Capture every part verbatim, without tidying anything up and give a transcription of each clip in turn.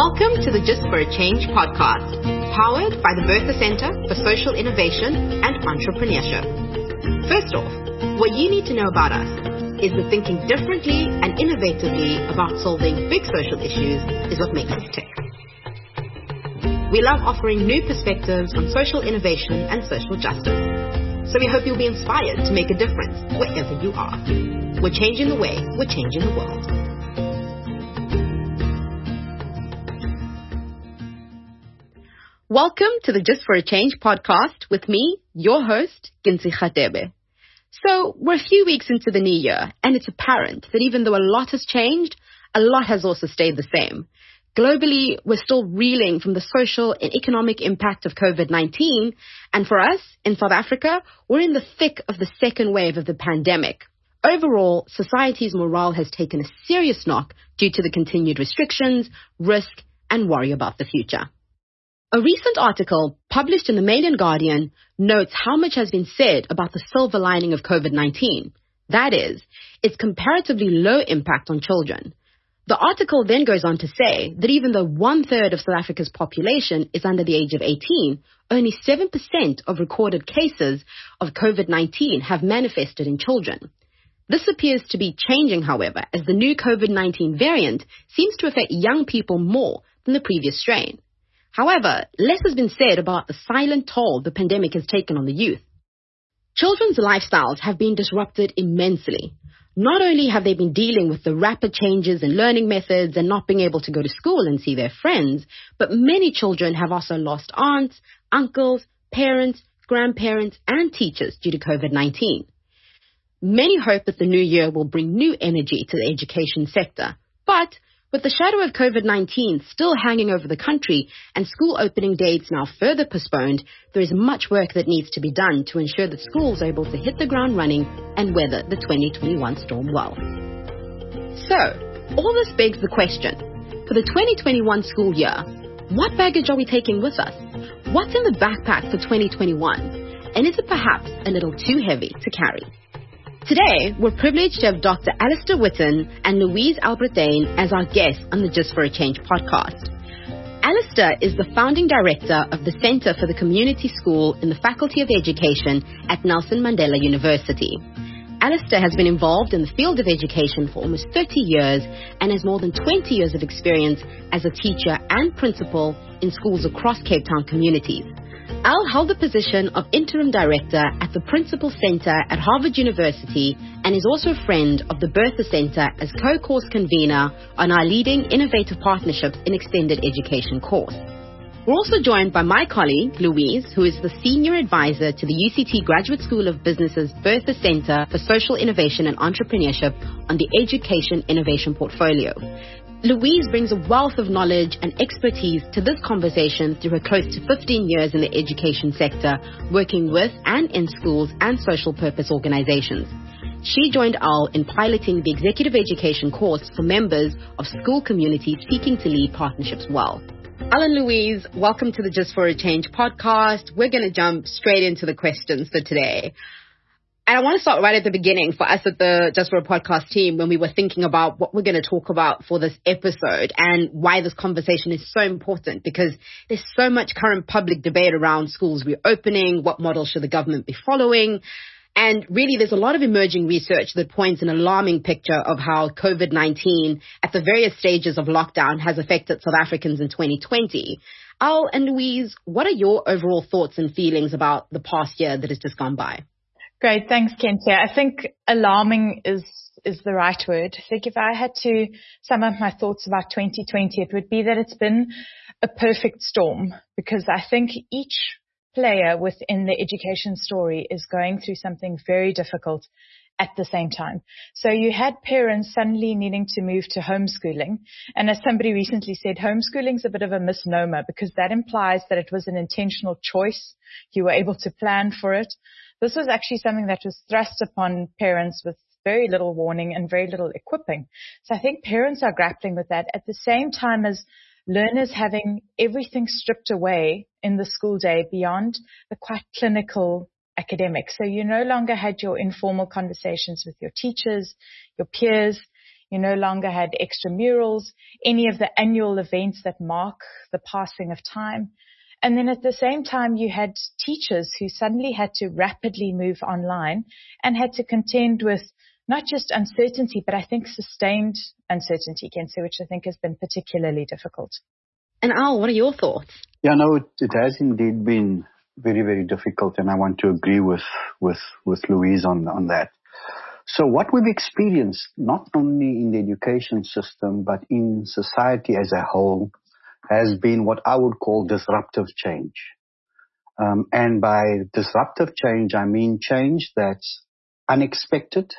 Welcome to the Just for a Change podcast, powered by the Bertha Center for Social Innovation and Entrepreneurship. First off, what you need to know about us is that thinking differently and innovatively about solving big social issues is what makes us tick. We love offering new perspectives on social innovation and social justice. So we hope you'll be inspired to make a difference wherever you are. We're changing the way, we're changing the world. Welcome to the Just for a Change podcast with me, your host, Ginzi Khatebe. So we're a few weeks into the new year, and it's apparent that even though a lot has changed, a lot has also stayed the same. Globally, we're still reeling from the social and economic impact of covid nineteen, and for us, in South Africa, we're in the thick of the second wave of the pandemic. Overall, society's morale has taken a serious knock due to the continued restrictions, risk, and worry about the future. A recent article published in the Mail and Guardian notes how much has been said about the silver lining of covid nineteen. That is, its comparatively low impact on children. The article then goes on to say that even though one-third of South Africa's population is under the age of eighteen, only seven percent of recorded cases of covid nineteen have manifested in children. This appears to be changing, however, as the new covid nineteen variant seems to affect young people more than the previous strain. However, less has been said about the silent toll the pandemic has taken on the youth. Children's lifestyles have been disrupted immensely. Not only have they been dealing with the rapid changes in learning methods and not being able to go to school and see their friends, but many children have also lost aunts, uncles, parents, grandparents, and teachers due to covid nineteen. Many hope that the new year will bring new energy to the education sector, but with the shadow of covid nineteen still hanging over the country and school opening dates now further postponed, there is much work that needs to be done to ensure that schools are able to hit the ground running and weather the twenty twenty-one storm well. So, all this begs the question, for the twenty twenty-one school year, what baggage are we taking with us? What's in the backpack for twenty twenty-one? And is it perhaps a little too heavy to carry? Today, we're privileged to have Doctor Alistair Whitten and Louise Albrecht-Dane as our guests on the Just for a Change podcast. Alistair is the founding director of the Center for the Community School in the Faculty of Education at Nelson Mandela University. Alistair has been involved in the field of education for almost thirty years and has more than twenty years of experience as a teacher and principal in schools across Cape Town communities. Al held the position of interim director at the Principal Center at Harvard University and is also a friend of the Bertha Center as co-course convener on our leading innovative partnerships in extended education course. We're also joined by my colleague, Louise, who is the senior advisor to the U C T Graduate School of Business's Bertha Center for Social Innovation and Entrepreneurship on the Education Innovation Portfolio. Louise brings a wealth of knowledge and expertise to this conversation through her close to fifteen years in the education sector, working with and in schools and social purpose organizations. She joined Al in piloting the executive education course for members of school communities seeking to lead partnerships well. Al and Louise, welcome to the Just for a Change podcast. We're going to jump straight into the questions for today. And I want to start right at the beginning for us at the Just for a Podcast team when we were thinking about what we're going to talk about for this episode and why this conversation is so important, because there's so much current public debate around schools reopening, what model should the government be following. And really, there's a lot of emerging research that points an alarming picture of how covid nineteen at the various stages of lockdown has affected South Africans in twenty twenty. Al and Louise, what are your overall thoughts and feelings about the past year that has just gone by? Great. Thanks, Kentia. I think alarming is is the right word. I think if I had to sum up my thoughts about twenty twenty, it would be that it's been a perfect storm, because I think each player within the education story is going through something very difficult at the same time. So you had parents suddenly needing to move to homeschooling. And as somebody recently said, homeschooling is a bit of a misnomer, because that implies that it was an intentional choice. You were able to plan for it. This was actually something that was thrust upon parents with very little warning and very little equipping. So I think parents are grappling with that at the same time as learners having everything stripped away in the school day beyond the quite clinical academic. So you no longer had your informal conversations with your teachers, your peers. You no longer had extramurals, any of the annual events that mark the passing of time. And then at the same time, you had teachers who suddenly had to rapidly move online and had to contend with not just uncertainty, but I think sustained uncertainty, Kensi, which I think has been particularly difficult. And Al, what are your thoughts? Yeah, no, it, it has indeed been very, very difficult, and I want to agree with, with, with Louise on, on that. So what we've experienced, not only in the education system, but in society as a whole, has been what I would call disruptive change. Um, and by disruptive change, I mean change that's unexpected.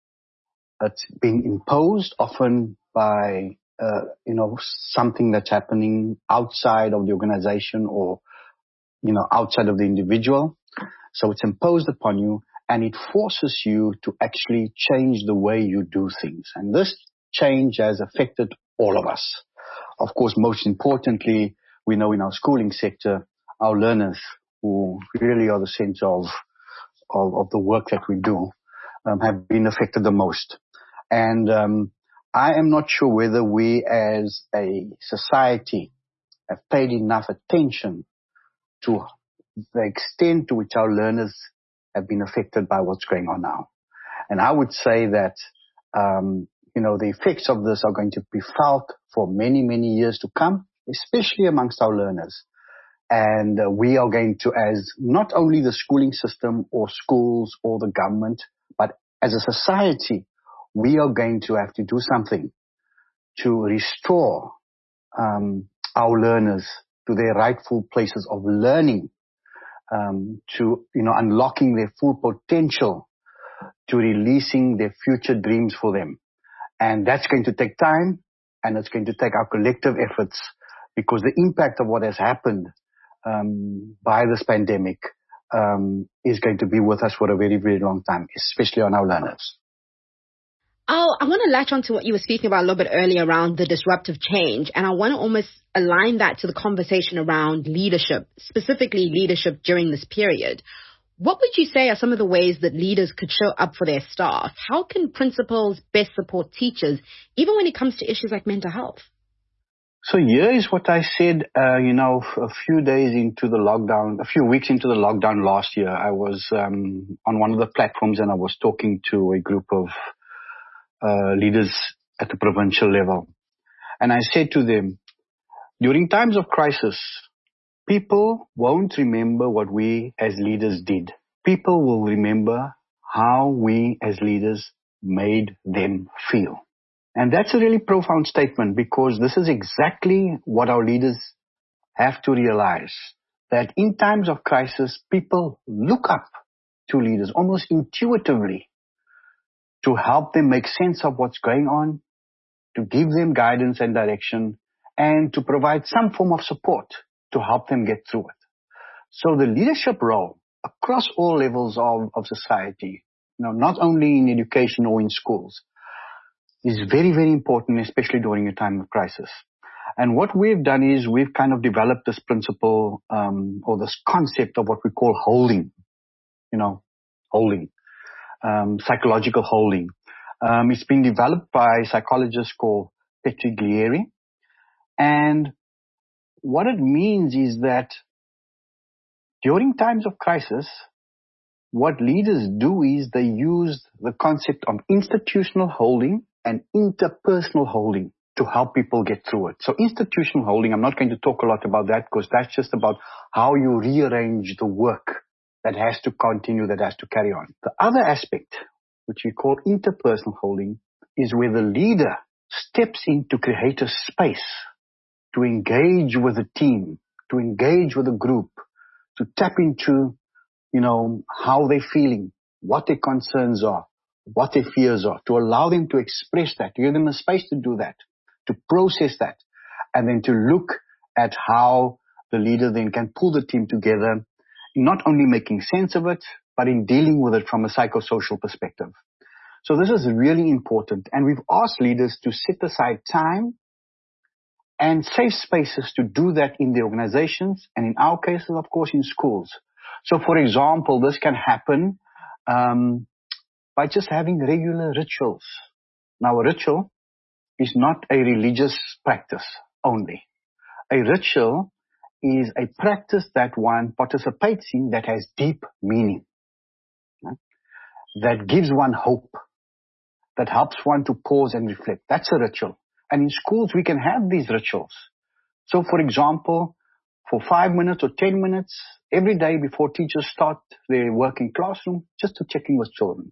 It's being imposed often by, uh, you know, something that's happening outside of the organization or, you know, outside of the individual. So it's imposed upon you, and it forces you to actually change the way you do things. And this change has affected all of us. Of course, most importantly, we know in our schooling sector, our learners, who really are the center of, of, of the work that we do, um, have been affected the most. And um, I am not sure whether we as a society have paid enough attention to the extent to which our learners have been affected by what's going on now. And I would say that, um, you know, the effects of this are going to be felt for many, many years to come, especially amongst our learners. And uh, we are going to, as not only the schooling system or schools or the government, but as a society, we are going to have to do something to restore um, our learners to their rightful places of learning, um, to, you know, unlocking their full potential, to releasing their future dreams for them. And that's going to take time, and it's going to take our collective efforts, because the impact of what has happened um, by this pandemic um, is going to be with us for a very, very long time, especially on our learners. Al, I want to latch on to what you were speaking about a little bit earlier around the disruptive change, and I want to almost align that to the conversation around leadership, specifically leadership during this period. What would you say are some of the ways that leaders could show up for their staff? How can principals best support teachers, even when it comes to issues like mental health? So here is what I said, uh, you know, a few days into the lockdown, a few weeks into the lockdown last year, I was um, on one of the platforms and I was talking to a group of uh, leaders at the provincial level. And I said to them, during times of crisis, people won't remember what we as leaders did. People will remember how we as leaders made them feel. And that's a really profound statement, because this is exactly what our leaders have to realize, that in times of crisis, people look up to leaders almost intuitively to help them make sense of what's going on, to give them guidance and direction, and to provide some form of support to help them get through it. So the leadership role across all levels of, of society, you know, not only in education or in schools, is very, very important, especially during a time of crisis. And what we've done is we've kind of developed this principle um, or this concept of what we call holding, you know, holding, um, psychological holding. Um, it's been developed by a psychologist called Petriglieri. And what it means is that during times of crisis, what leaders do is they use the concept of institutional holding and interpersonal holding to help people get through it. So institutional holding, I'm not going to talk a lot about that, because that's just about how you rearrange the work that has to continue, that has to carry on. The other aspect, which we call interpersonal holding, is where the leader steps in to create a space to engage with a team, to engage with a group, to tap into, you know, how they're feeling, what their concerns are, what their fears are, to allow them to express that, to give them a space to do that, to process that, and then to look at how the leader then can pull the team together, not only making sense of it, but in dealing with it from a psychosocial perspective. So this is really important, and we've asked leaders to set aside time and safe spaces to do that in the organizations, and in our cases, of course, in schools. So, for example, this can happen um, by just having regular rituals. Now, a ritual is not a religious practice only. A ritual is a practice that one participates in that has deep meaning, right? That gives one hope, that helps one to pause and reflect. That's a ritual. And in schools, we can have these rituals. So, for example, for five minutes or ten minutes every day before teachers start their work in classroom, just to check in with children.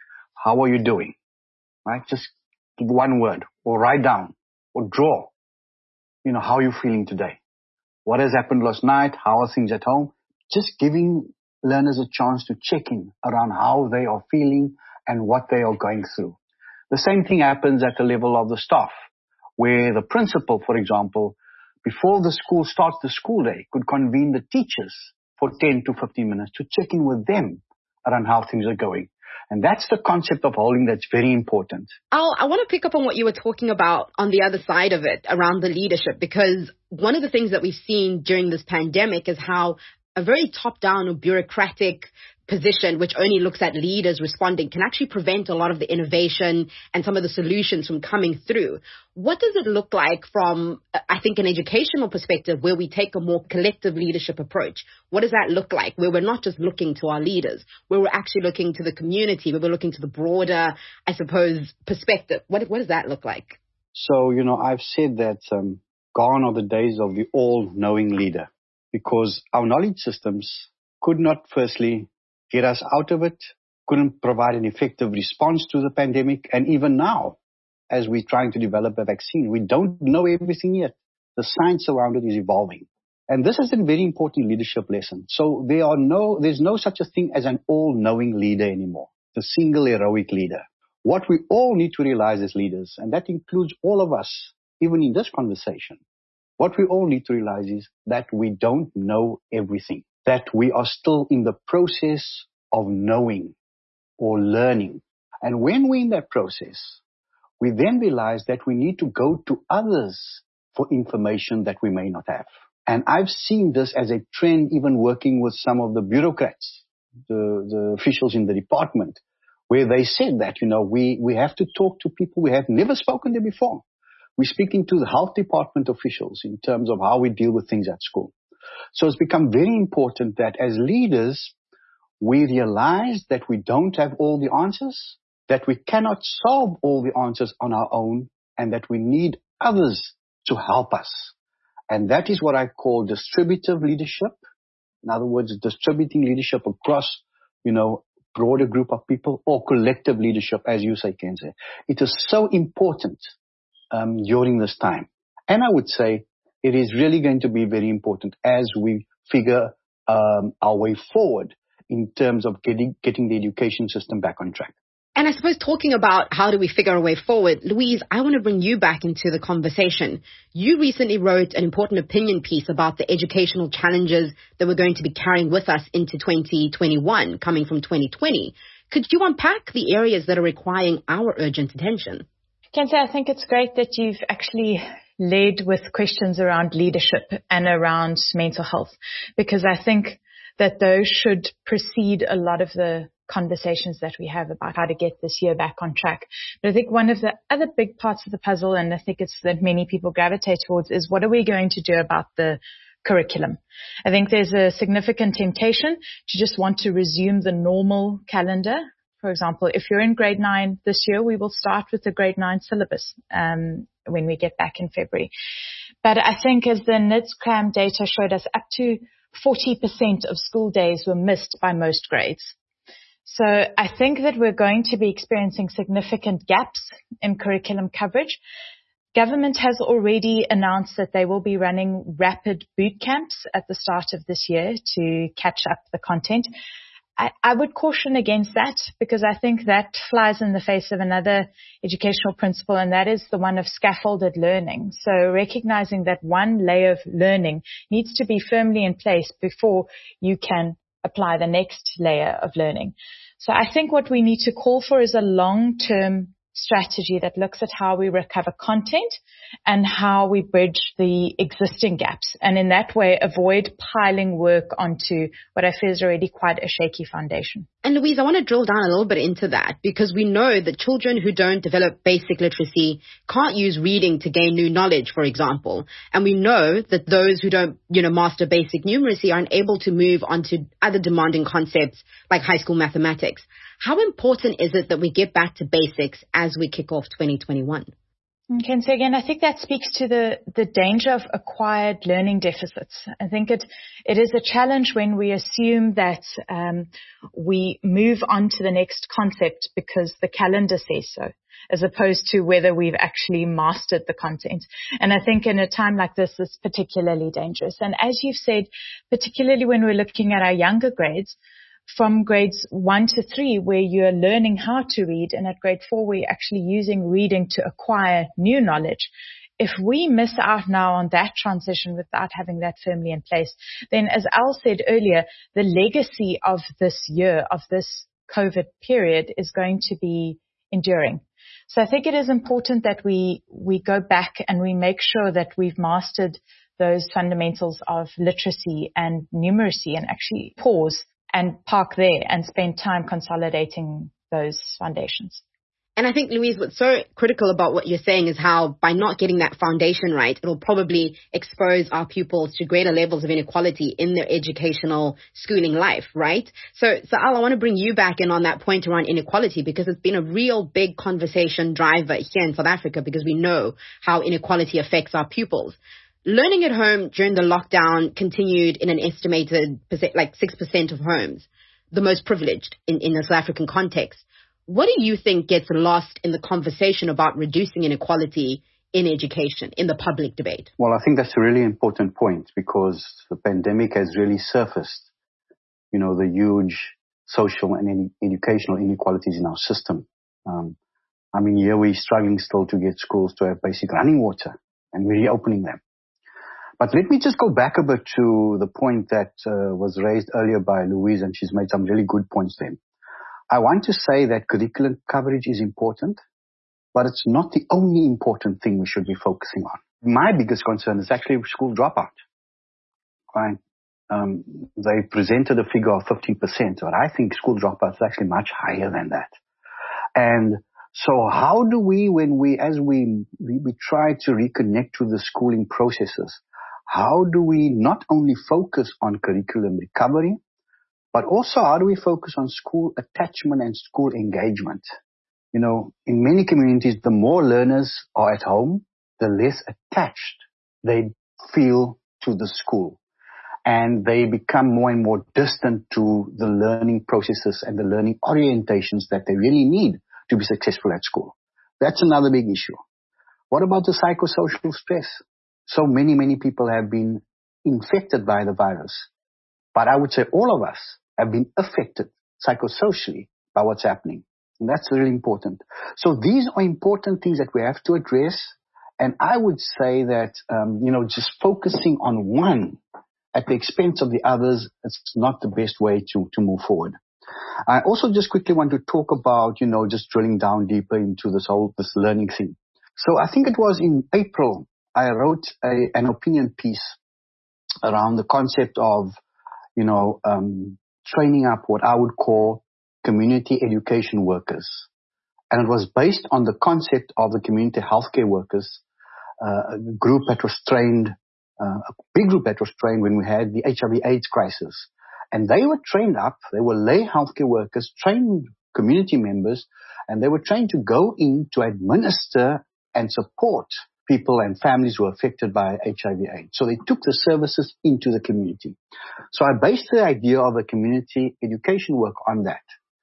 How are you doing? Right? Just give one word, or write down, or draw. You know, how are you feeling today? What has happened last night? How are things at home? Just giving learners a chance to check in around how they are feeling and what they are going through. The same thing happens at the level of the staff, where the principal, for example, before the school starts the school day, could convene the teachers for ten to fifteen minutes to check in with them around how things are going. And that's the concept of holding that's very important. Al, I want to pick up on what you were talking about on the other side of it, around the leadership, because one of the things that we've seen during this pandemic is how a very top-down or bureaucratic position, which only looks at leaders responding, can actually prevent a lot of the innovation and some of the solutions from coming through. What does it look like from, I think, an educational perspective, where we take a more collective leadership approach? What does that look like, where we're not just looking to our leaders, where we're actually looking to the community, where we're looking to the broader, I suppose, perspective? What, what does that look like? So, you know, I've said that um, gone are the days of the all-knowing leader, because our knowledge systems could not, firstly, get us out of it, couldn't provide an effective response to the pandemic. And even now, as we're trying to develop a vaccine, we don't know everything yet. The science around it is evolving. And this is a very important leadership lesson. So there are no, there's no such a thing as an all-knowing leader anymore, the single heroic leader. What we all need to realize as leaders, and that includes all of us, even in this conversation, what we all need to realize is that we don't know everything, that we are still in the process of knowing or learning. And when we're in that process, we then realize that we need to go to others for information that we may not have. And I've seen this as a trend, even working with some of the bureaucrats, the, the officials in the department, where they said that, you know, we, we have to talk to people we have never spoken to before. We're speaking to the health department officials in terms of how we deal with things at school. So it's become very important that as leaders, we realize that we don't have all the answers, that we cannot solve all the answers on our own, and that we need others to help us. And that is what I call distributive leadership. In other words, distributing leadership across, you know, broader group of people, or collective leadership, as you say, Kenzie. It is so important um, during this time. And I would say it is really going to be very important as we figure um, our way forward in terms of getting, getting the education system back on track. And I suppose talking about how do we figure a way forward, Louise, I want to bring you back into the conversation. You recently wrote an important opinion piece about the educational challenges that we're going to be carrying with us into twenty twenty-one, coming from twenty twenty. Could you unpack the areas that are requiring our urgent attention? Kenzie, I think it's great that you've actually led with questions around leadership and around mental health, because I think that those should precede a lot of the conversations that we have about how to get this year back on track. But I think one of the other big parts of the puzzle, and I think it's that many people gravitate towards, is what are we going to do about the curriculum? I think there's a significant temptation to just want to resume the normal calendar. For example, if you're in grade nine this year, we will start with the grade nine syllabus um, when we get back in February. But I think as the N I D S CRAM data showed us, up to forty percent of school days were missed by most grades. So I think that we're going to be experiencing significant gaps in curriculum coverage. Government has already announced that they will be running rapid boot camps at the start of this year to catch up the content. I, I would caution against that, because I think that flies in the face of another educational principle, and that is the one of scaffolded learning. So recognizing that one layer of learning needs to be firmly in place before you can apply the next layer of learning. So I think what we need to call for is a long-term strategy that looks at how we recover content and how we bridge the existing gaps. And in that way, avoid piling work onto what I feel is already quite a shaky foundation. And Louise, I want to drill down a little bit into that, because we know that children who don't develop basic literacy can't use reading to gain new knowledge, for example. And we know that those who don't, you know, master basic numeracy are unable to move on to other demanding concepts like high school mathematics. How important is it that we get back to basics as we kick off twenty twenty-one? Okay, so again, I think that speaks to the, the danger of acquired learning deficits. I think it, it is a challenge when we assume that um, we move on to the next concept because the calendar says so, as opposed to whether we've actually mastered the content. And I think in a time like this, it's particularly dangerous. And as you've said, particularly when we're looking at our younger grades, from grades one to three, where you're learning how to read, and at grade four, where you're actually using reading to acquire new knowledge. If we miss out now on that transition without having that firmly in place, then as Al said earlier, the legacy of this year, of this COVID period, is going to be enduring. So I think it is important that we, we go back and we make sure that we've mastered those fundamentals of literacy and numeracy, and actually pause and park there and spend time consolidating those foundations. And I think, Louise, what's so critical about what you're saying is how by not getting that foundation right, it'll probably expose our pupils to greater levels of inequality in their educational schooling life, right? So, so Al, I want to bring you back in on that point around inequality, because it's been a real big conversation driver here in South Africa, because we know how inequality affects our pupils. Learning at home during the lockdown continued in an estimated percent, like six percent of homes, the most privileged in, in a South African context. What do you think gets lost in the conversation about reducing inequality in education, in the public debate? Well, I think that's a really important point, because the pandemic has really surfaced, you know, the huge social and educational inequalities in our system. Um, I mean, here we're struggling still to get schools to have basic running water, and we're reopening them. But let me just go back a bit to the point that uh, was raised earlier by Louise, and she's made some really good points then. I want to say that curriculum coverage is important, but it's not the only important thing we should be focusing on. My biggest concern is actually school dropout. Right? Um, they presented a figure of fifteen percent, but I think school dropout is actually much higher than that. And so how do we, when we, as we, we, we try to reconnect to the schooling processes, how do we not only focus on curriculum recovery, but also how do we focus on school attachment and school engagement? You know, in many communities, the more learners are at home, the less attached they feel to the school. And they become more and more distant to the learning processes and the learning orientations that they really need to be successful at school. That's another big issue. What about the psychosocial stress? So many, many people have been infected by the virus. But I would say all of us have been affected psychosocially by what's happening. And that's really important. So these are important things that we have to address. And I would say that, um, you know, just focusing on one at the expense of the others, it's not the best way to, to move forward. I also just quickly want to talk about, you know, just drilling down deeper into this whole, this learning thing. So I think it was in April, I wrote a, an opinion piece around the concept of, you know, um, training up what I would call community education workers. And it was based on the concept of the community healthcare workers, uh, a group that was trained, uh, a big group that was trained when we had the H I V AIDS crisis. And they were trained up, they were lay healthcare workers, trained community members, and they were trained to go in to administer and support people and families who were affected by H I V AIDS. So they took the services into the community. So I based the idea of a community education work on that.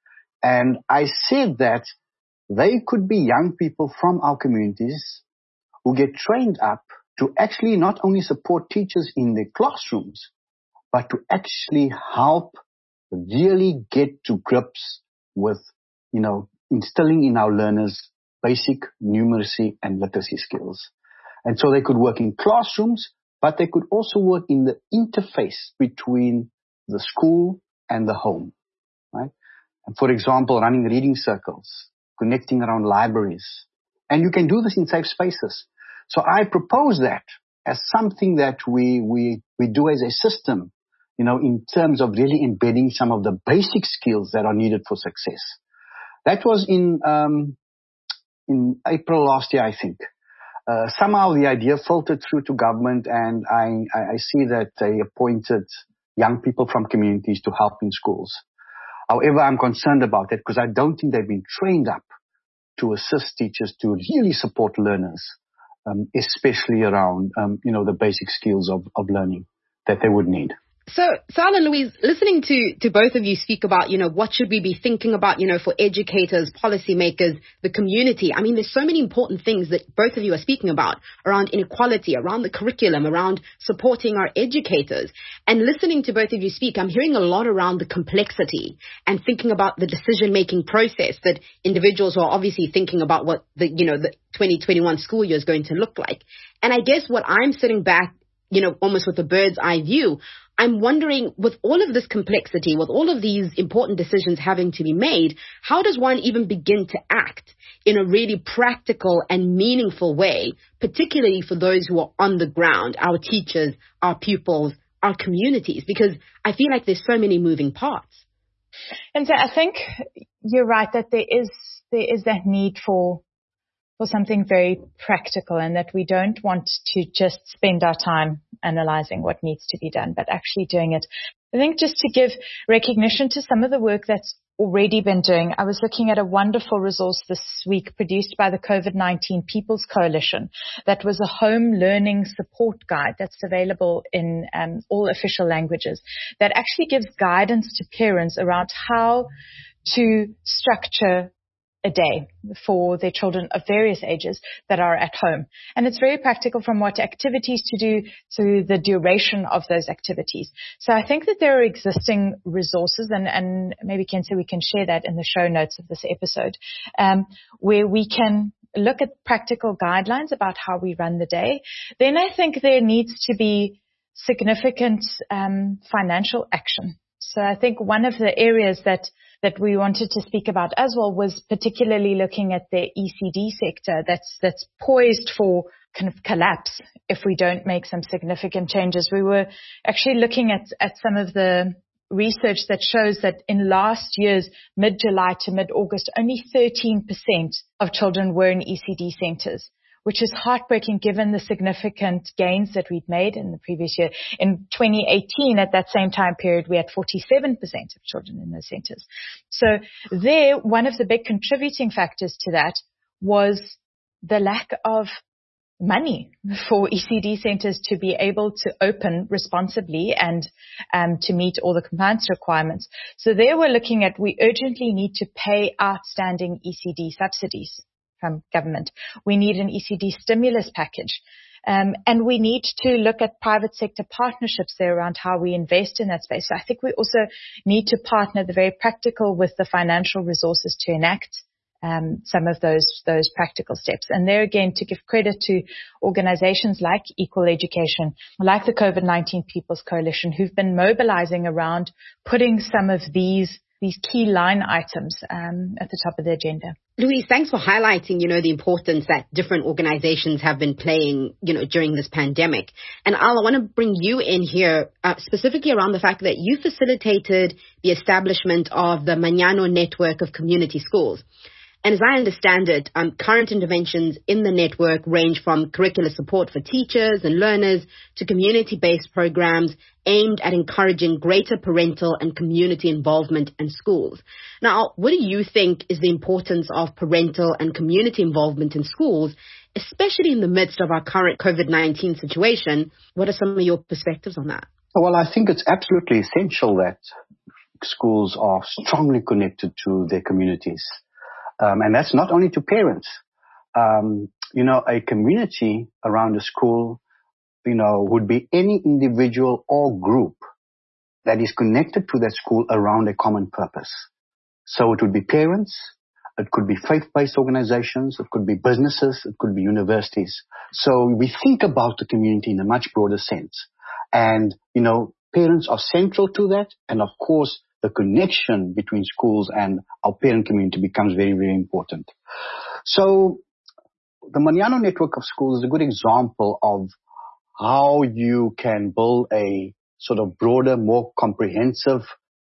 And I said that they could be young people from our communities who get trained up to actually not only support teachers in their classrooms, but to actually help really get to grips with, you know, instilling in our learners basic numeracy and literacy skills. And so they could work in classrooms, but they could also work in the interface between the school and the home, right? And for example, running reading circles, connecting around libraries. And you can do this in safe spaces. So I propose that as something that we, we, we do as a system, you know, in terms of really embedding some of the basic skills that are needed for success. That was in, um, in April last year, I think. Uh, somehow the idea filtered through to government, and I, I see that they appointed young people from communities to help in schools. However, I'm concerned about that because I don't think they've been trained up to assist teachers to really support learners, um, especially around, um, you know, the basic skills of, of learning that they would need. So, Sal and Louise, listening to, to both of you speak about, you know, what should we be thinking about, you know, for educators, policymakers, the community. I mean, there's so many important things that both of you are speaking about around inequality, around the curriculum, around supporting our educators. And listening to both of you speak, I'm hearing a lot around the complexity and thinking about the decision-making process that individuals who are obviously thinking about what the, you know, the twenty twenty-one school year is going to look like. And I guess what I'm sitting back, you know, almost with a bird's eye view, I'm wondering, with all of this complexity, with all of these important decisions having to be made, how does one even begin to act in a really practical and meaningful way, particularly for those who are on the ground, our teachers, our pupils, our communities? Because I feel like there's so many moving parts. And so I think you're right that there is there is that need for for something very practical, and that we don't want to just spend our time analyzing what needs to be done, but actually doing it. I think just to give recognition to some of the work that's already been doing, I was looking at a wonderful resource this week produced by the COVID nineteen People's Coalition that was a home learning support guide that's available in um, all official languages that actually gives guidance to parents around how to structure a day for their children of various ages that are at home. And it's very practical, from what activities to do to the duration of those activities. So I think that there are existing resources, and, and maybe Ken said we can share that in the show notes of this episode, um, where we can look at practical guidelines about how we run the day. Then I think there needs to be significant um, financial action. So I think one of the areas that that we wanted to speak about as well was particularly looking at the E C D sector that's that's poised for kind of collapse if we don't make some significant changes. We were actually looking at, at some of the research that shows that in last year's mid-July to mid-August, only thirteen percent of children were in E C D centers, which is heartbreaking given the significant gains that we'd made in the previous year. In twenty eighteen, at that same time period, we had forty-seven percent of children in those centers. So there, one of the big contributing factors to that was the lack of money for E C D centers to be able to open responsibly and um, to meet all the compliance requirements. So there we're looking at, we urgently need to pay outstanding E C D subsidies from government. We need an E C D stimulus package. Um, and we need to look at private sector partnerships there around how we invest in that space. So I think we also need to partner the very practical with the financial resources to enact um, some of those those practical steps. And there again, to give credit to organizations like Equal Education, like the COVID nineteen People's Coalition, who've been mobilizing around putting some of these these key line items um, at the top of the agenda. Louise, thanks for highlighting, you know, the importance that different organizations have been playing, you know, during this pandemic. And Al, I want to bring you in here uh, specifically around the fact that you facilitated the establishment of the Mañana network of community schools. And as I understand it, um, current interventions in the network range from curricular support for teachers and learners to community-based programs aimed at encouraging greater parental and community involvement in schools. Now, what do you think is the importance of parental and community involvement in schools, especially in the midst of our current COVID nineteen situation? What are some of your perspectives on that? Well, I think it's absolutely essential that schools are strongly connected to their communities. Um, and that's not only to parents. Um, you know, a community around a school, you know, would be any individual or group that is connected to that school around a common purpose. So it would be parents, it could be faith-based organizations, it could be businesses, it could be universities. So we think about the community in a much broader sense. And, you know, parents are central to that. And of course, the connection between schools and our parent community becomes very, very important. So the Manyano network of schools is a good example of how you can build a sort of broader, more comprehensive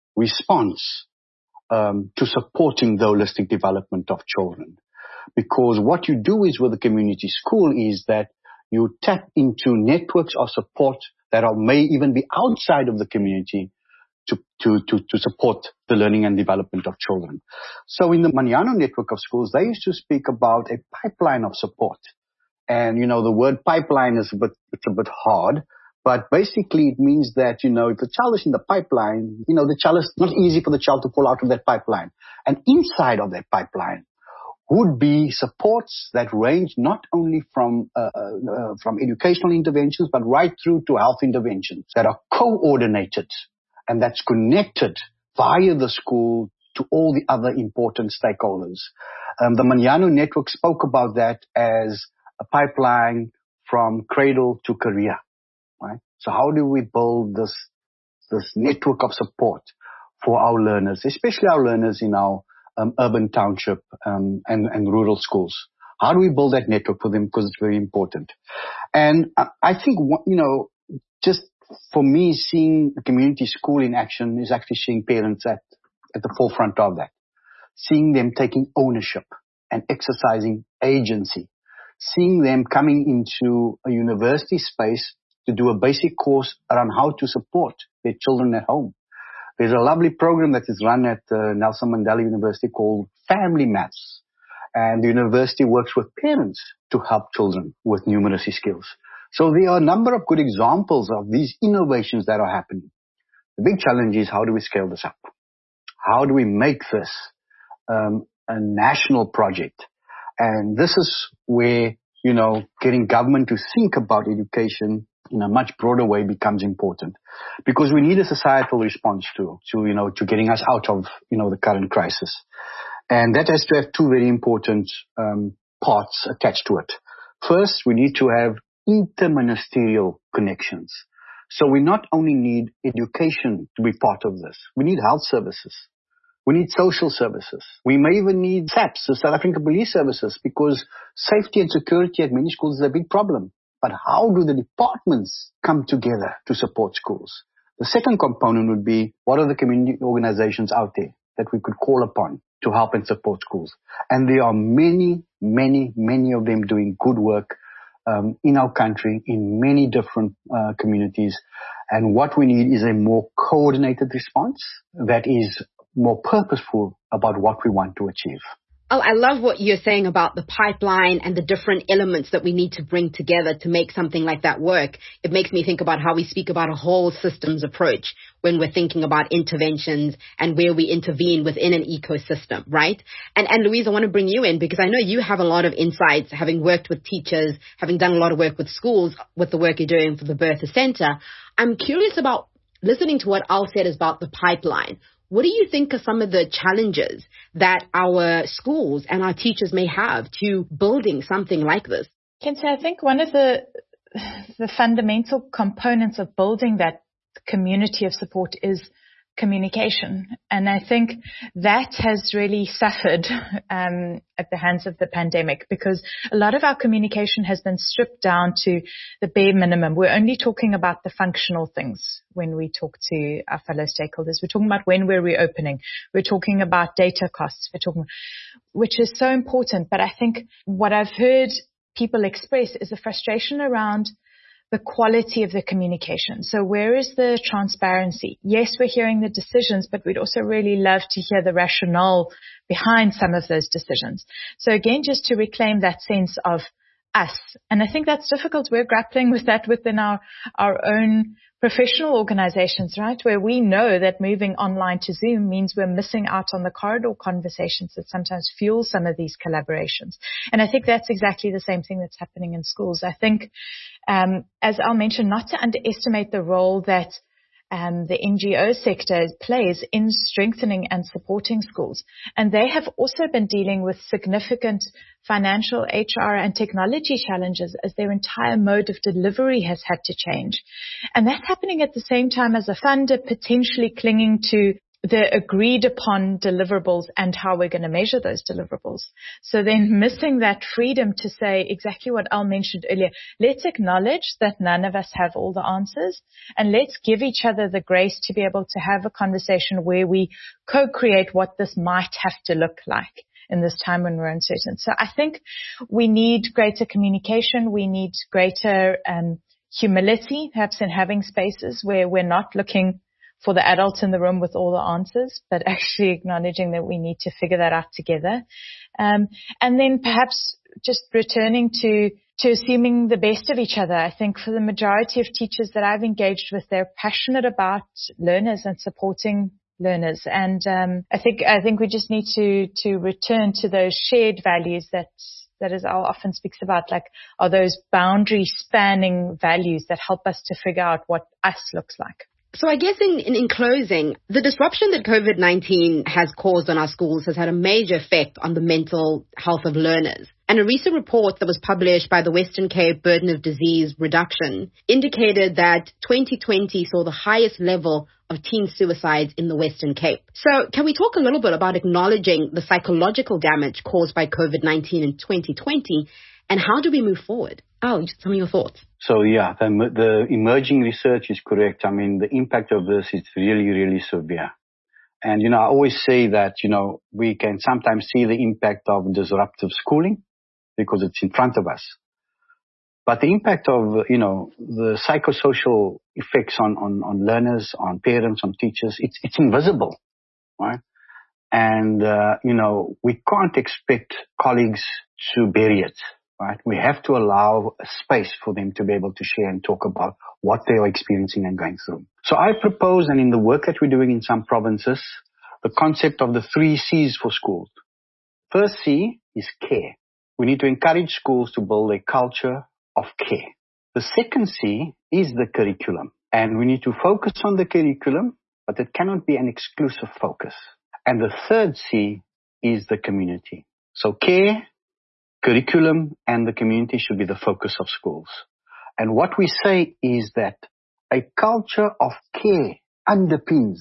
response um, to supporting the holistic development of children. Because what you do is with the community school is that you tap into networks of support that are, may even be outside of the community to, to, to, to support the learning and development of children. So in the Manyano network of schools, they used to speak about a pipeline of support. And, you know, the word pipeline is a bit, it's a bit hard, but basically it means that, you know, if the child is in the pipeline, you know, the child is not easy for the child to fall out of that pipeline. And inside of that pipeline would be supports that range not only from uh, uh, from educational interventions, but right through to health interventions that are coordinated and that's connected via the school to all the other important stakeholders. Um, the Manyano network spoke about that as a pipeline from cradle to career, right? So how do we build this this network of support for our learners, especially our learners in our Um, urban township um, and, and rural schools? How do we build that network for them? Because it's very important. And I, I think, you know, just for me, seeing a community school in action is actually seeing parents at, at the forefront of that. Seeing them taking ownership and exercising agency. Seeing them coming into a university space to do a basic course around how to support their children at home. There's a lovely program that is run at uh, Nelson Mandela University called Family Maths. And the university works with parents to help children with numeracy skills. So there are a number of good examples of these innovations that are happening. The big challenge is, how do we scale this up? How do we make this um, a national project? And this is where, you know, getting government to think about education in a much broader way becomes important, because we need a societal response to, to, you know, to getting us out of, you know, the current crisis. And that has to have two very important um, parts attached to it. First, we need to have interministerial connections. So we not only need education to be part of this, we need health services. We need social services. We may even need S A Ps, the South African Police Services, because safety and security at many schools is a big problem. But how do the departments come together to support schools? The second component would be, what are the community organizations out there that we could call upon to help and support schools? And there are many, many, many of them doing good work um, in our country, in many different uh, communities. And what we need is a more coordinated response that is more purposeful about what we want to achieve. Oh, I love what you're saying about the pipeline and the different elements that we need to bring together to make something like that work. It makes me think about how we speak about a whole systems approach when we're thinking about interventions and where we intervene within an ecosystem, right? And, and Louise, I want to bring you in because I know you have a lot of insights, having worked with teachers, having done a lot of work with schools, with the work you're doing for the Bertha Center. I'm curious about listening to what Al said about the pipeline. What do you think are some of the challenges that our schools and our teachers may have to building something like this? Kenzie, I think one of the the fundamental components of building that community of support is communication. And I think that has really suffered um, at the hands of the pandemic, because a lot of our communication has been stripped down to the bare minimum. We're only talking about the functional things when we talk to our fellow stakeholders. We're talking about when we're reopening. We're talking about data costs. We're talking, which is so important. But I think what I've heard people express is a frustration around the quality of the communication. So where is the transparency? Yes, we're hearing the decisions, but we'd also really love to hear the rationale behind some of those decisions. So again, just to reclaim that sense of us. And I think that's difficult. We're grappling with that within our, our own professional organizations, right? Where we know that moving online to Zoom means we're missing out on the corridor conversations that sometimes fuel some of these collaborations. And I think that's exactly the same thing that's happening in schools. I think, um, as Al mentioned, not to underestimate the role that Um, the N G O sector plays in strengthening and supporting schools. And they have also been dealing with significant financial, H R, and technology challenges as their entire mode of delivery has had to change. And that's happening at the same time as a funder potentially clinging to the agreed upon deliverables and how we're going to measure those deliverables. So then missing that freedom to say exactly what Al mentioned earlier, let's acknowledge that none of us have all the answers, and let's give each other the grace to be able to have a conversation where we co-create what this might have to look like in this time when we're uncertain. So I think we need greater communication. We need greater um, humility, perhaps in having spaces where we're not looking for the adults in the room with all the answers, but actually acknowledging that we need to figure that out together. Um, and then perhaps just returning to, to assuming the best of each other. I think for the majority of teachers that I've engaged with, they're passionate about learners and supporting learners. And, um, I think, I think we just need to, to return to those shared values that, that as Al often speaks about, like, are those boundary spanning values that help us to figure out what us looks like. So I guess in, in, in closing, the disruption that COVID nineteen has caused on our schools has had a major effect on the mental health of learners. And a recent report that was published by the Western Cape Burden of Disease Reduction indicated that twenty twenty saw the highest level of teen suicides in the Western Cape. So can we talk a little bit about acknowledging the psychological damage caused by COVID nineteen in twenty twenty, and how do we move forward? Oh, some of your thoughts. So, yeah, the, the emerging research is correct. I mean, the impact of this is really, really severe. And, you know, I always say that, you know, we can sometimes see the impact of disruptive schooling because it's in front of us. But the impact of, you know, the psychosocial effects on, on, on learners, on parents, on teachers, it's, it's invisible, right? And, uh, you know, we can't expect colleagues to bury it. Right? We have to allow a space for them to be able to share and talk about what they are experiencing and going through. So I propose, and in the work that we're doing in some provinces, the concept of the three C's for schools. First C is care. We need to encourage schools to build a culture of care. The second C is the curriculum. And we need to focus on the curriculum, but it cannot be an exclusive focus. And the third C is the community. So care, curriculum, and the community should be the focus of schools. And what we say is that a culture of care underpins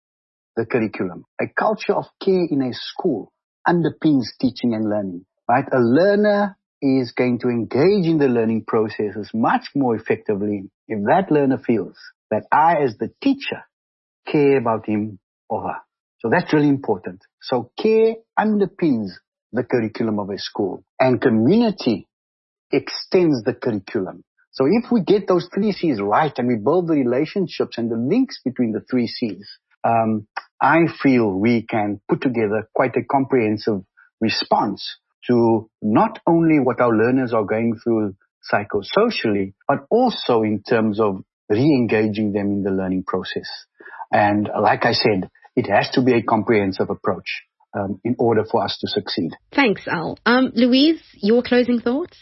the curriculum. A culture of care in a school underpins teaching and learning, right? A learner is going to engage in the learning processes much more effectively if that learner feels that I, as the teacher, care about him or her. So that's really important. So care underpins the curriculum of a school, and community extends the curriculum. So if we get those three C's right and we build the relationships and the links between the three C's, um, I feel we can put together quite a comprehensive response to not only what our learners are going through psychosocially, but also in terms of re-engaging them in the learning process. And like I said, it has to be a comprehensive approach. Um, in order for us to succeed. Thanks, Al. Um, Louise, your closing thoughts?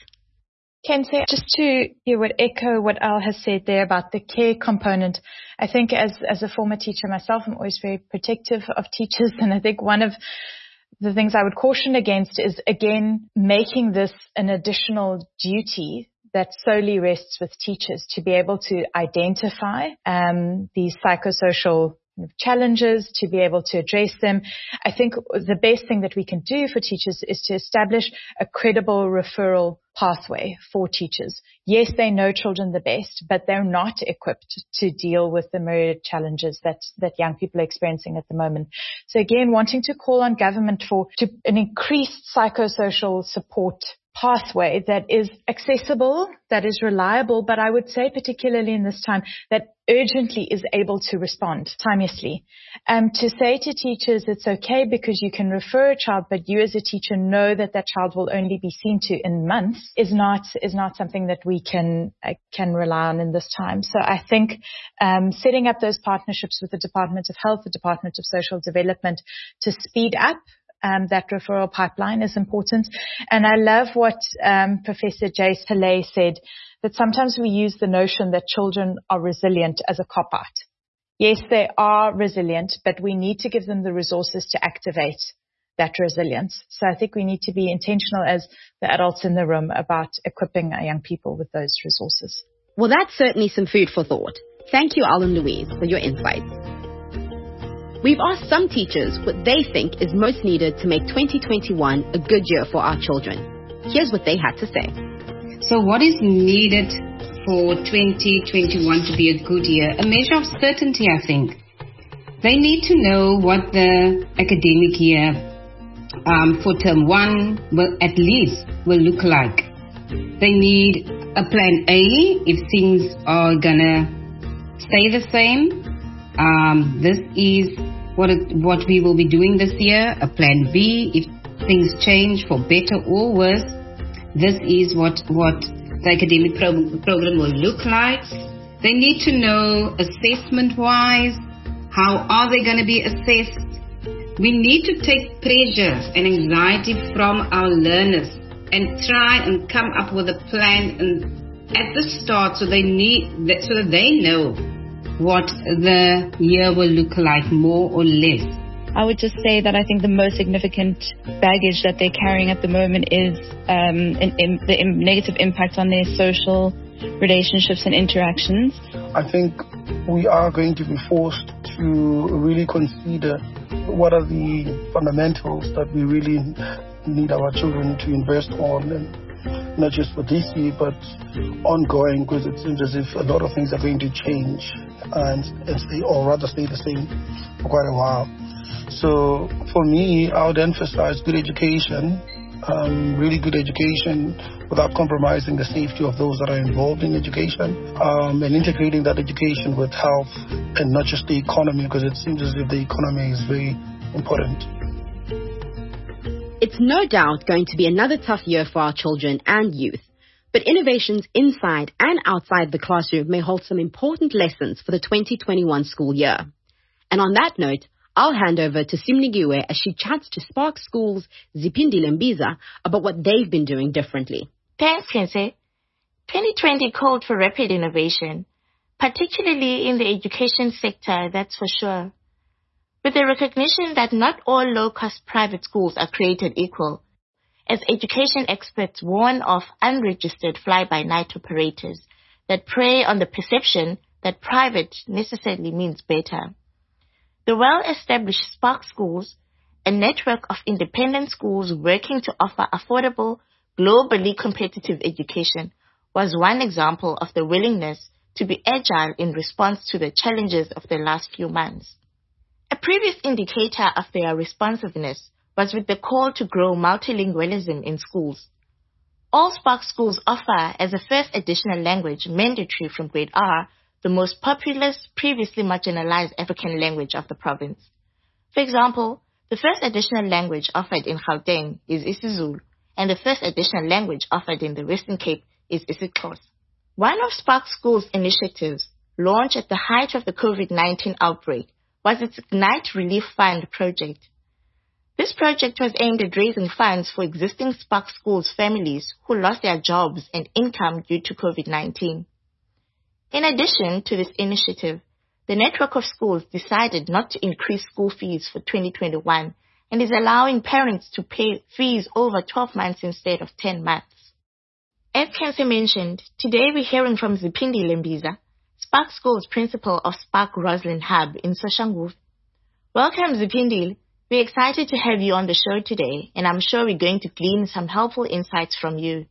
Kente, just to you would echo what Al has said there about the care component. I think as, as a former teacher myself, I'm always very protective of teachers. And I think one of the things I would caution against is, again, making this an additional duty that solely rests with teachers to be able to identify um, these psychosocial challenges, to be able to address them. I think the best thing that we can do for teachers is to establish a credible referral pathway for teachers. Yes, they know children the best, but they're not equipped to deal with the myriad challenges that, that young people are experiencing at the moment. So again, wanting to call on government for to, an increased psychosocial support pathway that is accessible, that is reliable, but I would say particularly in this time that urgently is able to respond timelessly. Um, to say to teachers it's okay because you can refer a child, but you as a teacher know that that child will only be seen to in months is not is not something that we can uh, can rely on in this time. So I think um, setting up those partnerships with the Department of Health, the Department of Social Development to speed up Um, that referral pipeline is important. And I love what um, Professor Jace Pillay said, that sometimes we use the notion that children are resilient as a cop-out. Yes, they are resilient, but we need to give them the resources to activate that resilience. So I think we need to be intentional as the adults in the room about equipping our young people with those resources. Well, that's certainly some food for thought. Thank you, Al and Louise, for your insights. We've asked some teachers what they think is most needed to make twenty twenty-one a good year for our children. Here's what they had to say. So what is needed for twenty twenty-one to be a good year? A measure of certainty, I think. They need to know what the academic year um, for term one will at least will look like. They need a plan A if things are gonna stay the same. Um, this is what it, what we will be doing this year. A plan B if things change for better or worse. This is what what the academic pro- program will look like. They need to know assessment-wise, how are they going to be assessed? We need to take pressure and anxiety from our learners and try and come up with a plan and at the start so they need so that they know what the year will look like more or less. I would just say that I think the most significant baggage that they're carrying at the moment is um, in, in the in negative impact on their social relationships and interactions. I think we are going to be forced to really consider what are the fundamentals that we really need our children to invest on, and not just for this year but ongoing, because it seems as if a lot of things are going to change and, and stay, or rather stay the same for quite a while. So for me, I would emphasize good education, um, really good education without compromising the safety of those that are involved in education, um, and integrating that education with health and not just the economy, because it seems as if the economy is very important. It's no doubt going to be another tough year for our children and youth, but innovations inside and outside the classroom may hold some important lessons for the twenty twenty-one school year. And on that note, I'll hand over to Simnigiwe as she chats to Spark School's Ziphindile Mbiza about what they've been doing differently. Thanks, Kense. twenty twenty called for rapid innovation, particularly in the education sector, that's for sure. With the recognition that not all low-cost private schools are created equal, as education experts warn of unregistered fly-by-night operators that prey on the perception that private necessarily means better. The well-established Spark Schools, a network of independent schools working to offer affordable, globally competitive education, was one example of the willingness to be agile in response to the challenges of the last few months. A previous indicator of their responsiveness was with the call to grow multilingualism in schools. All Spark Schools offer as a first additional language mandatory from grade R the most populous, previously marginalized African language of the province. For example, the first additional language offered in Gauteng is isiZulu, and the first additional language offered in the Western Cape is isiXhosa. One of Spark School's initiatives, launched at the height of the COVID nineteen outbreak, was its Ignite Relief Fund project. This project was aimed at raising funds for existing Spark Schools families who lost their jobs and income due to COVID nineteen. In addition to this initiative, the network of schools decided not to increase school fees for twenty twenty-one and is allowing parents to pay fees over twelve months instead of ten months. As Kense mentioned, today we're hearing from Ziphindile Mbiza, Spark School's principal of Spark Roslyn Hub in Soshanguve. Welcome, Ziphindile. We're excited to have you on the show today, and I'm sure we're going to glean some helpful insights from you.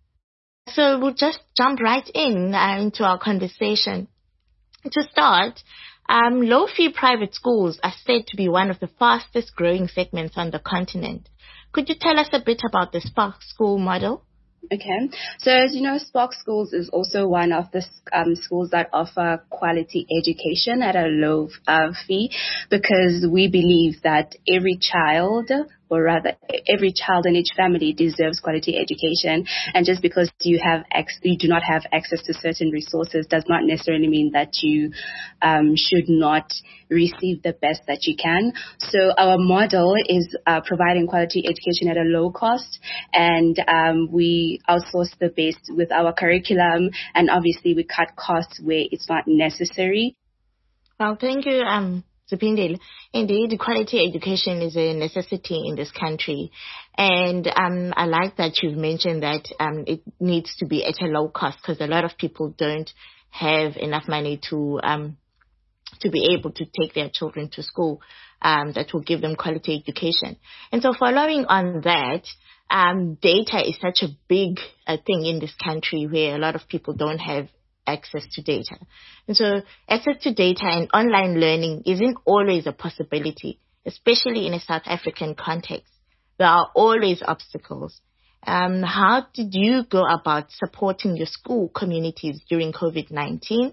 So we'll just jump right in uh, into our conversation. To start, um, low-fee private schools are said to be one of the fastest growing segments on the continent. Could you tell us a bit about the Spark School model? Okay. So as you know, Spark Schools is also one of the um, schools that offer quality education at a low uh, fee, because we believe that every child, or rather every child in each family, deserves quality education. And just because you have ex- you do not have access to certain resources does not necessarily mean that you um, should not receive the best that you can. So our model is uh, providing quality education at a low cost, and um, we outsource the base with our curriculum, and obviously we cut costs where it's not necessary. Well, thank you, um, Ziphindile. Indeed, quality education is a necessity in this country, and um, I like that you've mentioned that um, it needs to be at a low cost, because a lot of people don't have enough money to um, to be able to take their children to school um, that will give them quality education. And so following on that, um, data is such a big uh, thing in this country where a lot of people don't have access to data. And so access to data and online learning isn't always a possibility, especially in a South African context. There are always obstacles. Um, how did you go about supporting your school communities during COVID nineteen?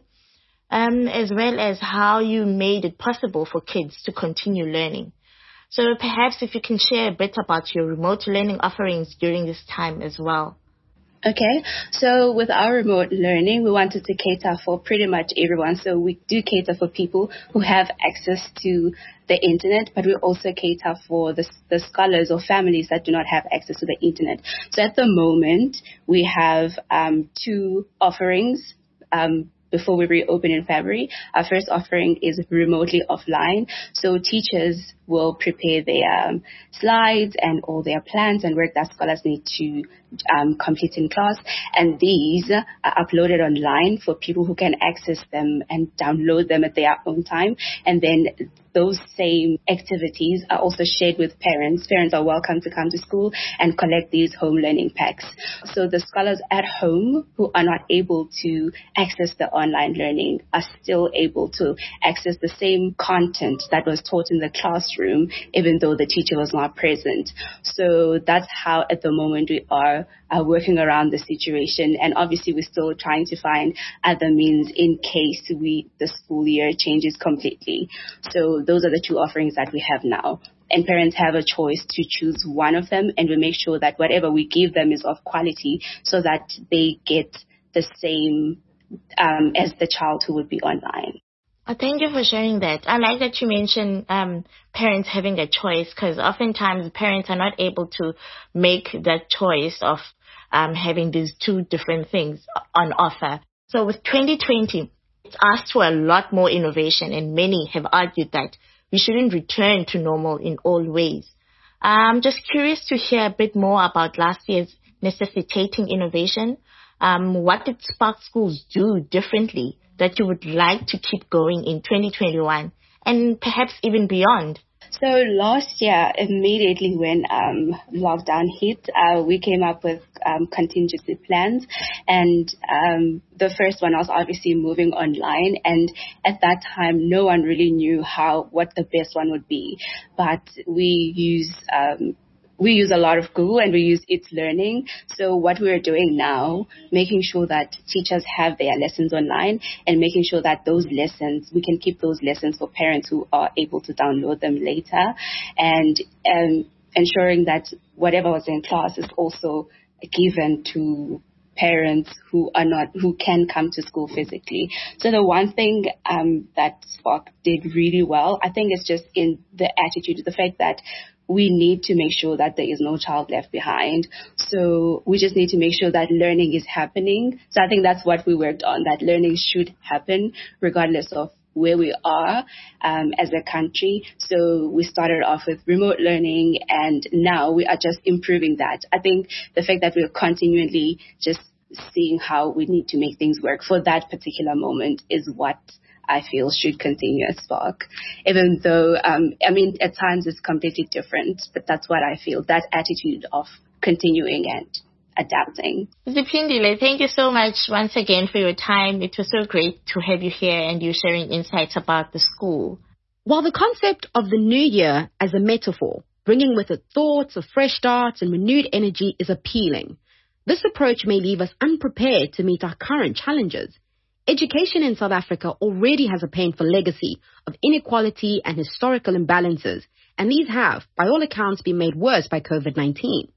Um, as well as how you made it possible for kids to continue learning. So perhaps if you can share a bit about your remote learning offerings during this time as well. Okay, so with our remote learning, we wanted to cater for pretty much everyone. So we do cater for people who have access to the internet, but we also cater for the, the scholars or families that do not have access to the internet. So at the moment, we have um, two offerings. Um, Before we reopen in February, our first offering is remotely offline. So teachers will prepare their um, slides and all their plans and work that scholars need to um, complete in class. And these are uploaded online for people who can access them and download them at their own time. And then those same activities are also shared with parents. Parents are welcome to come to school and collect these home learning packs. So the scholars at home who are not able to access the online learning are still able to access the same content that was taught in the classroom, even though the teacher was not present. So that's how at the moment we are uh, working around the situation. And obviously we're still trying to find other means in case we the school year changes completely. So those are the two offerings that we have now. And parents have a choice to choose one of them, and we make sure that whatever we give them is of quality so that they get the same um, as the child who would be online. Oh, thank you for sharing that. I like that you mentioned um, parents having a choice, because oftentimes parents are not able to make that choice of um, having these two different things on offer. So with twenty twenty, it's asked for a lot more innovation, and many have argued that we shouldn't return to normal in all ways. I'm just curious to hear a bit more about last year's necessitating innovation. Um, what did Spark Schools do differently that you would like to keep going in twenty twenty-one and perhaps even beyond? So last year, immediately when um, lockdown hit, uh, we came up with um, contingency plans. And um, the first one was obviously moving online. And at that time, no one really knew how what the best one would be. But we use um, we use a lot of Google and we use It's Learning. So what we're doing now, making sure that teachers have their lessons online and making sure that those lessons, we can keep those lessons for parents who are able to download them later, and um, ensuring that whatever was in class is also given to parents who are not, who can come to school physically. So the one thing um, that Spark did really well, I think, is just in the attitude, the fact that we need to make sure that there is no child left behind. So we just need to make sure that learning is happening. So I think that's what we worked on, that learning should happen regardless of where we are um, as a country. So we started off with remote learning, and now we are just improving that. I think the fact that we are continually just seeing how we need to make things work for that particular moment is what I feel should continue at Spark. Even though, um, I mean, at times it's completely different, but that's what I feel, that attitude of continuing and adapting. Zipindile, thank you so much once again for your time. It was so great to have you here and you sharing insights about the school. While the concept of the new year as a metaphor, bringing with it thoughts of fresh starts and renewed energy, is appealing, this approach may leave us unprepared to meet our current challenges. Education in South Africa already has a painful legacy of inequality and historical imbalances, and these have, by all accounts, been made worse by COVID nineteen.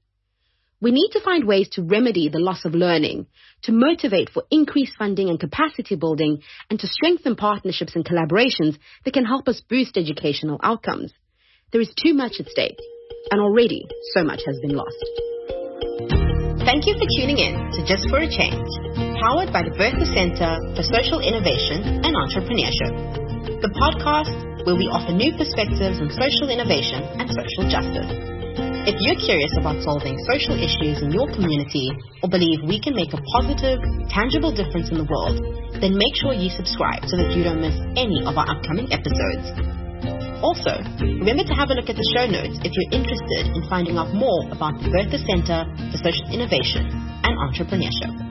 We need to find ways to remedy the loss of learning, to motivate for increased funding and capacity building, and to strengthen partnerships and collaborations that can help us boost educational outcomes. There is too much at stake, and already so much has been lost. Thank you for tuning in to Just for a Change, powered by the Bertha Center for Social Innovation and Entrepreneurship, the podcast where we offer new perspectives on social innovation and social justice. If you're curious about solving social issues in your community or believe we can make a positive, tangible difference in the world, then make sure you subscribe so that you don't miss any of our upcoming episodes. Also, remember to have a look at the show notes if you're interested in finding out more about the Bertha Center for Social Innovation and Entrepreneurship.